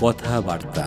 কথাবার্তা।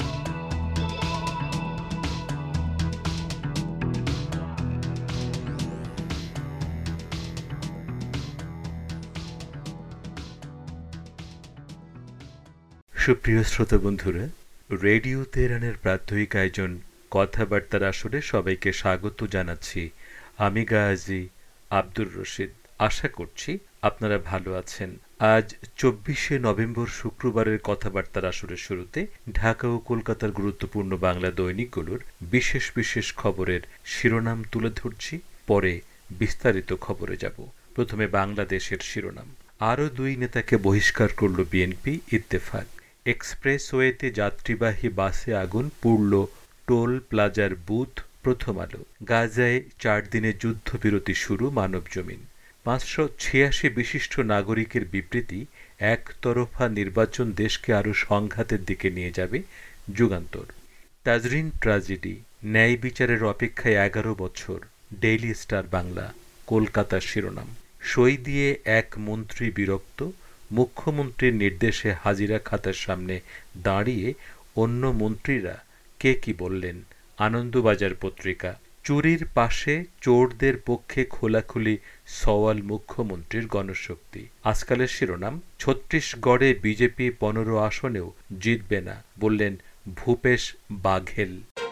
সুপ্রিয় শ্রোতা বন্ধুরা, রেডিও তেহরানের প্রাত্যহিক আয়োজন কথাবার্তার আসরে সবাইকে স্বাগত জানাচ্ছি। আমি গাজী আব্দুর রশিদ। আশা করছি আপনারা ভালো আছেন। আজ 24শে নভেম্বর শুক্রবারের কথাবার্তার আসরের শুরুতে ঢাকা ও কলকাতার গুরুত্বপূর্ণ বাংলা দৈনিকগুলোর বিশেষ বিশেষ খবরের শিরোনাম তুলে ধরছি, পরে বিস্তারিত খবরে যাব। প্রথমে বাংলাদেশের শিরোনাম। আরও 2 নেতাকে বহিষ্কার করল বিএনপি, ইত্তেফাক। এক্সপ্রেসওয়েতে যাত্রীবাহী বাসে আগুন, পুড়ল টোল প্লাজার বুথ, প্রথম আলো। গাজায় 4 দিনের যুদ্ধবিরতি শুরু, মানবজমিন। 586 বিশিষ্ট নাগরিকের বিবৃতি, একতরফা নির্বাচন দেশকে আরও সংঘাতের দিকে নিয়ে যাবে, যুগান্তর। তাজরিন ট্র্যাজেডি, ন্যায় বিচারের অপেক্ষায় 11 বছর, ডেইলি স্টার বাংলা, কলকাতার শিরোনাম। সই দিয়ে এক মন্ত্রী বিরক্ত, মুখ্যমন্ত্রীর নির্দেশে হাজিরা খাতার সামনে দাঁড়িয়ে অন্য মন্ত্রীরা কে কি বললেন, আনন্দবাজার পত্রিকা। চুরির পাশে চোরদের পক্ষে খোলাখুলি সওয়াল মুখ্যমন্ত্রীর গণশক্তি, আজকালের শিরোনাম। ছত্তিশগড়ে বিজেপি 15 আসনেও জিতবে না, বললেন ভূপেশ বাঘেল।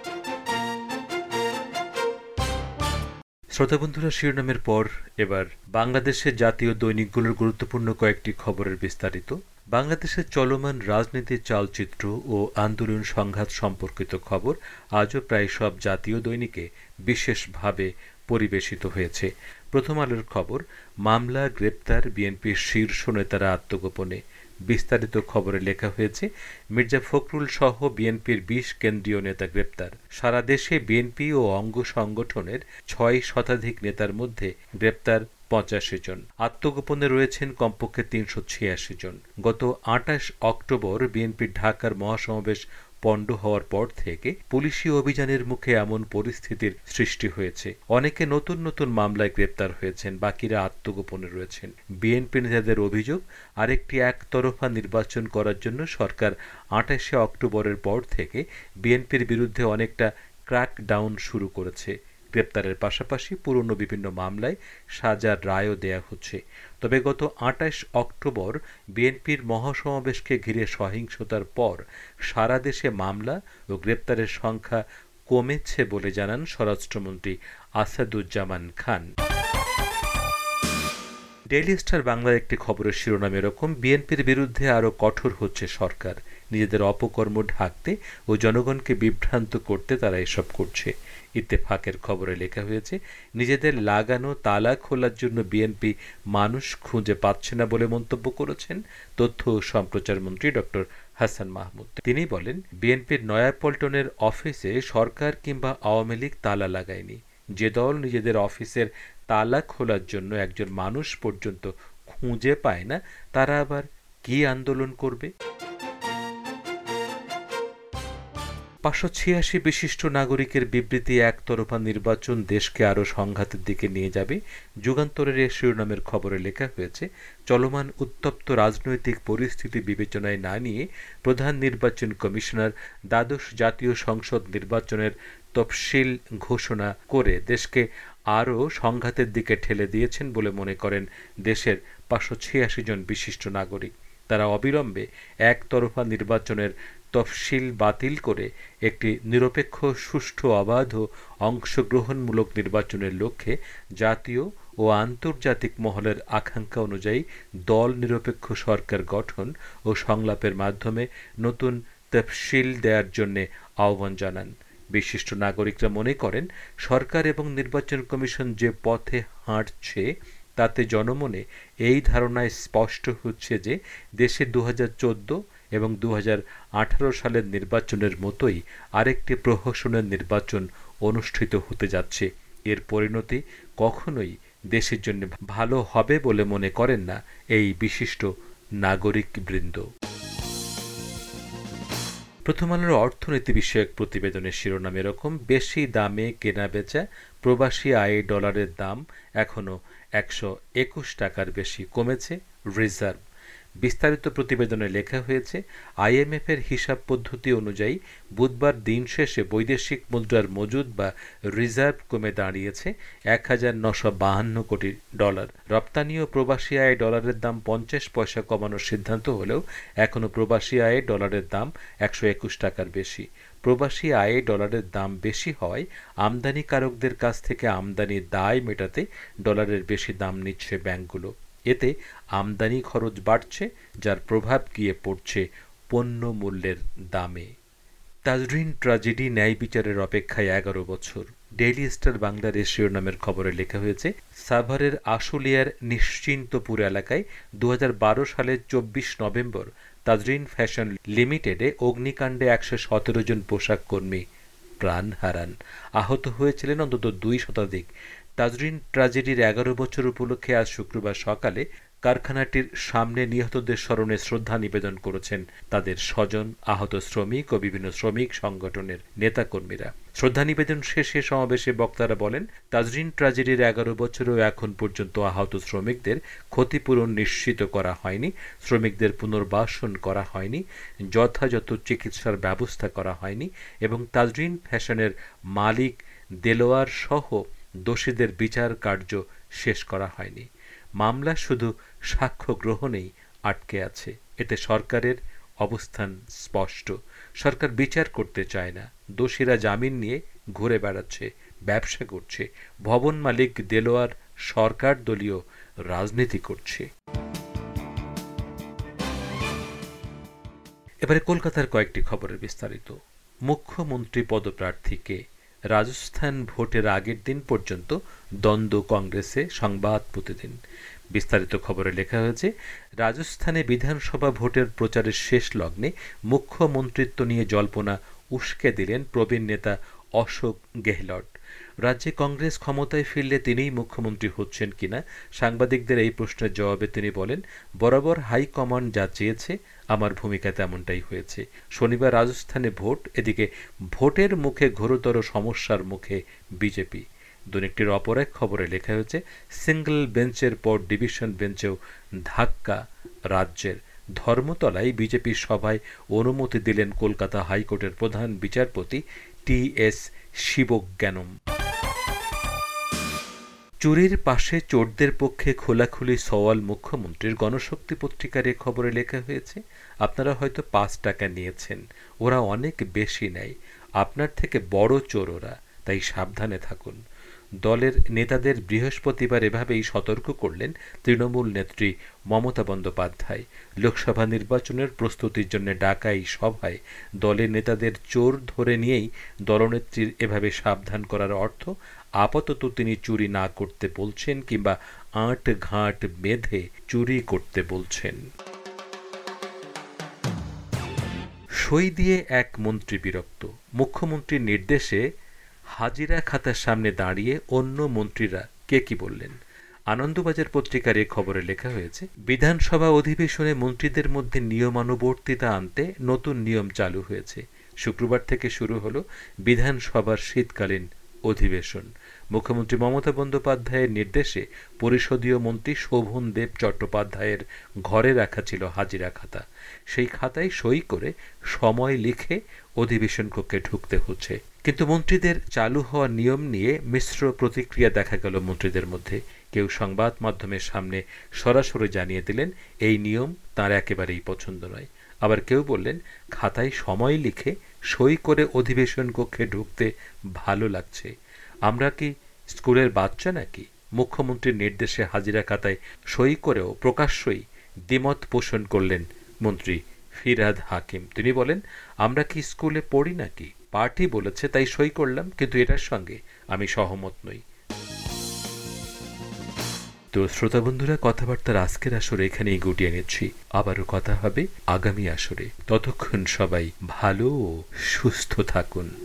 শ্রোতাবন্ধুরা, শিরোনামের পর এবার বাংলাদেশের জাতীয় দৈনিকগুলোর গুরুত্বপূর্ণ কয়েকটি খবরের বিস্তারিত। বাংলাদেশের চলমান রাজনীতির চালচিত্র ও আন্দোলন সংঘাত সম্পর্কিত খবর আজও প্রায় সব জাতীয় দৈনিকে বিশেষভাবে পরিবেশিত হয়েছে। প্রথম আলোর খবর, মামলা গ্রেপ্তার বিএনপির শীর্ষ নেতারা আত্মগোপনে। বিস্তারিত খবরে লেখা হয়েছে, মির্জা ফখরুল সহ বিএনপির 20 কেন্দ্রীয় নেতা গ্রেপ্তার। সারা দেশে বিএনপি ও অঙ্গ সংগঠনের 6 শতাধিক নেতার মধ্যে গ্রেপ্তার 85 জন। আত্মগোপনে রয়েছেন কমপক্ষে 386 জন। গত 28 অক্টোবর বিএনপির ঢাকার মহাসমাবেশ পণ্ড হওয়ার পর থেকে পুলিশি অভিযানের মুখে এমন পরিস্থিতির সৃষ্টি হয়েছে। অনেকে নতুন নতুন মামলায় গ্রেপ্তার হয়েছেন, বাকিরা আত্মগোপনে রয়েছেন। বিএনপি নেতাদের অভিযোগ, আরেকটি একতরফা নির্বাচন করার জন্য সরকার 28শে অক্টোবরের পর থেকে বিএনপির বিরুদ্ধে অনেকটা ক্র্যাকডাউন শুরু করেছে। গ্রেপ্তারের পাশাপাশি পুরনো বিভিন্ন মামলায় সাজার রায়ও দেয়া হচ্ছে। তবে গত 28 অক্টোবর বিএনপির মহাসমাবেশকে ঘিরে সহিংসতার পর সারা দেশে মামলা ও গ্রেপ্তারের সংখ্যা কমেছে বলে জানান স্বরাষ্ট্রমন্ত্রী আসাদুজ্জামান খান। ডেইলি স্টার বাংলার একটি খবরের শিরোনাম এরকম, বিএনপির বিরুদ্ধে আরও কঠোর হচ্ছে সরকার। নিজেদের অপকর্ম ঢাকতে ও জনগণকে বিভ্রান্ত করতে তারা এসব করছে। ইত্তেফাকের খবরে লেখা হয়েছে, নিজেদের লাগানো তালা খোলার জন্য বিএনপি মানুষ খুঁজে পাচ্ছে না বলে মন্তব্য করেছেন তথ্য ও সম্প্রচার মন্ত্রী ডক্টর হাসান মাহমুদ। তিনি বলেন, বিএনপির নয়াপল্টনের অফিসে সরকার কিংবা আওয়ামী লীগ তালা লাগায়নি। যে দল নিজেদের অফিসের তালা খোলার জন্য একজন মানুষ পর্যন্ত খুঁজে পায় না, তারা আবার কি আন্দোলন করবে? 586 বিশিষ্ট নাগরিকের বিবৃতি, একতরফা নির্বাচন দেশকে আরও সংঘাতের দিকে নিয়ে যাবে, যুগান্তরের এ শিরোনামের খবরে লেখা হয়েছে, চলমান উত্তপ্ত রাজনৈতিক পরিস্থিতি বিবেচনায় না নিয়ে প্রধান নির্বাচন কমিশনার দ্বাদশ জাতীয় সংসদ নির্বাচনের তফসিল ঘোষণা করে দেশকে আরও সংঘাতের দিকে ঠেলে দিয়েছেন বলে মনে করেন দেশের 586 জন বিশিষ্ট নাগরিক। তারা অবিলম্বে একতরফা নির্বাচনের তফসিল বাতিল করে একটি নিরপেক্ষ, সুষ্ঠু, অবাধ ও অংশগ্রহণমূলক নির্বাচনের লক্ষ্যে জাতীয় ও আন্তর্জাতিক মহলের আকাঙ্ক্ষা অনুযায়ী দল নিরপেক্ষ সরকার গঠন ও সংলাপের মাধ্যমে নতুন তফসিল দেওয়ার জন্য আহ্বান জানান। বিশিষ্ট নাগরিকরা মনে করেন, সরকার এবং নির্বাচন কমিশন যে পথে হাঁটছে তাতে জনমনে এই ধারণায় স্পষ্ট হচ্ছে যে দেশে 2014 এবং 2018 সালের নির্বাচনের মতোই আরেকটি প্রহসনের নির্বাচন অনুষ্ঠিত হতে যাচ্ছে। এর পরিণতি কখনোই দেশের জন্য ভালো হবে বলে মনে করেন না এই বিশিষ্ট নাগরিকবৃন্দ। প্রথম আলোর অর্থনীতি বিষয়ক প্রতিবেদনের শিরোনাম এরকম, বেশি দামে কেনাবেচা, প্রবাসী আয়ে ডলারের দাম এখনও 121 টাকার বেশি, কমেছে রিজার্ভ। বিস্তারিত প্রতিবেদনে লেখা হয়েছে, আইএমএফের হিসাব পদ্ধতি অনুযায়ী বুধবার দিন শেষে বৈদেশিক মুদ্রার মজুদ বা রিজার্ভ কমে দাঁড়িয়েছে ১,৯৫২ কোটি ডলার। রপ্তানি ও প্রবাসী আয়ে ডলারের দাম ৫০ পয়সা কমানোর সিদ্ধান্ত হলেও এখনও প্রবাসী আয়ে ডলারের দাম ১২১ টাকার বেশি। প্রবাসী আয়ে ডলারের দাম বেশি হওয়ায় আমদানিকারকদের কাছ থেকে আমদানির দায় মেটাতে ডলারের বেশি দাম নিচ্ছে ব্যাংকগুলো। এতে আমদানি খরচ বাড়ছে, যার প্রভাব গিয়ে পড়ছে পণ্য মূল্যের দামে। তাজরিন ট্র্যাজেডি ন্যায় বিচারের অপেক্ষায় ১১ বছর। ডেইলি স্টার বাংলার শিরোনামের খবরে লেখা হয়েছে, সাভারের আশুলিয়ার নিশ্চিন্তপুর এলাকায় ২০১২ সালের ২৪ নভেম্বর তাজরিন ফ্যাশন লিমিটেডে অগ্নিকাণ্ডে ১১৭ জন পোশাক কর্মী প্রাণ হারান। আহত হয়েছিলেন অন্তত ২ শতাধিক। তাজরিন ট্র্যাজেডির ১১ বছর উপলক্ষে আজ শুক্রবার সকালে কারখানাটির সামনে নিহতদের স্মরণে শ্রদ্ধা নিবেদন করেছেন তাদের স্বজন, আহত শ্রমিক ও বিভিন্ন শ্রমিক সংগঠনের নেতাকর্মীরা। শ্রদ্ধা নিবেদন শেষে সমাবেশে বক্তারা বলেন, তাজরিন ট্র্যাজেডির ১১ বছরেও এখন পর্যন্ত আহত শ্রমিকদের ক্ষতিপূরণ নিশ্চিত করা হয়নি, শ্রমিকদের পুনর্বাসন করা হয়নি, যথাযথ চিকিৎসার ব্যবস্থা করা হয়নি এবং তাজরিন ফ্যাশনের মালিক দেলোয়ার সহ দোষীদের বিচার কার্য শেষ করা হয়নি। মামলা শুধু সাক্ষ্য গ্রহণেই আটকে আছে। এতে সরকারের অবস্থান স্পষ্ট। সরকার বিচার করতে চায় না। দোষীরা জামিন নিয়ে ঘুরে বেড়াচ্ছে, ব্যবসা করছে। ভবন মালিক দেলোয়ার সরকার দলীয় রাজনীতি করছে। এবারে কলকাতার কয়েকটি খবরের বিস্তারিত। মুখ্যমন্ত্রী পদপ্রার্থীকে রাজস্থান ভোটের আগের দিন পর্যন্ত দ্বন্দ্ব কংগ্রেসে, সংবাদ প্রতিদিন। বিস্তারিত খবরে লেখা হয়েছে, রাজস্থানে বিধানসভা ভোটের প্রচারের শেষ লগ্নে মুখ্যমন্ত্রিত্ব নিয়ে জল্পনা উস্কে দিলেন প্রবীণ নেতা অশোক গেহলট। রাজ্যে কংগ্রেস ক্ষমতায় ফিরলে তিনিই মুখ্যমন্ত্রী হচ্ছেন কিনা সাংবাদিকদের এই প্রশ্নের জবাবে তিনি বলেন, বরাবর হাইকমান্ড যা চেয়েছে আমার ভূমিকা তেমনটাই হয়েছে। শনিবার রাজস্থানে ভোট, এদিকে ভোটের মুখে ঘোরতর সমস্যার মুখে বিজেপি। দৈনিকটির অপর এক খবরে লেখা হয়েছে, সিঙ্গল বেঞ্চের পর ডিভিশন বেঞ্চেও ধাক্কা রাজ্যের। ধর্মতলায় বিজেপির সভায় অনুমতি দিলেন কলকাতা হাইকোর্টের প্রধান বিচারপতি টি.এস. শিবজ্ঞানম। চুরির পাশে চোরদের পক্ষে খোলাখুলি সওয়াল মুখ্যমন্ত্রীর। গণশক্তি পত্রিকার এ খবরে লেখা হয়েছে, আপনারা হয়তো ৫ টাকা নিয়েছেন, ওরা অনেক বেশি নেয়, আপনার থেকে বড় চোর ওরা, তাই সাবধানে থাকুন। দলের নেতাদের বৃহস্পতিবার এভাবেই সতর্ক করলেন তৃণমূল নেত্রী মমতা বন্দ্যোপাধ্যায়। লোকসভা নির্বাচনের প্রস্তুতির জন্য ডাকা এই সভায় দলের নেতাদের চোর ধরে নিয়েই দলনেত্রীর এভাবে সাবধান করার অর্থ, আপাতত তিনি চুরি না করতে বলছেন কিংবা আঁট ঘাট বেঁধে চুরি করতে বলছেন। সই দিয়ে এক মন্ত্রী বিরক্ত। মুখ্যমন্ত্রীর নির্দেশে হাজিরা খাতার সামনে দাঁড়িয়ে অন্য মন্ত্রীরা কে কি বললেন। আনন্দবাজার পত্রিকার এ খবরে লেখা হয়েছে, বিধানসভা অধিবেশনে মন্ত্রীদের মধ্যে নিয়মানুবর্তিতা আনতে নতুন নিয়ম চালু হয়েছে। শুক্রবার থেকে শুরু হলো বিধানসভার শীতকালীন অধিবেশন। মুখ্যমন্ত্রী মমতা বন্দ্যোপাধ্যায়ের নির্দেশে পরিষদীয় মন্ত্রী শোভনদেব চট্টোপাধ্যায়ের ঘরে রাখা ছিল হাজিরা খাতা। সেই খাতায় সই করে সময় লিখে অধিবেশন কক্ষে ঢুকতে হচ্ছে। কিন্তু মন্ত্রীদের চালু হওয়া নিয়ম নিয়ে মিশ্র প্রতিক্রিয়া দেখা গেল মন্ত্রীদের মধ্যে। কেউ সংবাদ মাধ্যমের সামনে সরাসরি জানিয়ে দিলেন এই নিয়ম তাঁর একেবারেই পছন্দ নয়। আবার কেউ বললেন, খাতায় সময় লিখে সই করে অধিবেশন কক্ষে ঢুকতে ভালো লাগছে। আমরা কি স্কুলের বাচ্চা নাকি? মুখ্যমন্ত্রীর নির্দেশে হাজিরা খাতায় সই করেও প্রকাশ্যই দ্বিমত পোষণ করলেন মন্ত্রী ফিরহাদ হাকিম। তিনি বলেন, আমরা কি স্কুলে পড়ি নাকি? পার্টি বলেছে তাই সই করলাম, কিন্তু এটার সঙ্গে আমি সহমত নই। তো শ্রোতা বন্ধুরা, কথাবার্তার আজকের আসরে এখানেই গুটিয়ে নিচ্ছি। আবারও কথা হবে আগামী আসরে। ততক্ষণ সবাই ভালো ও সুস্থ থাকুন।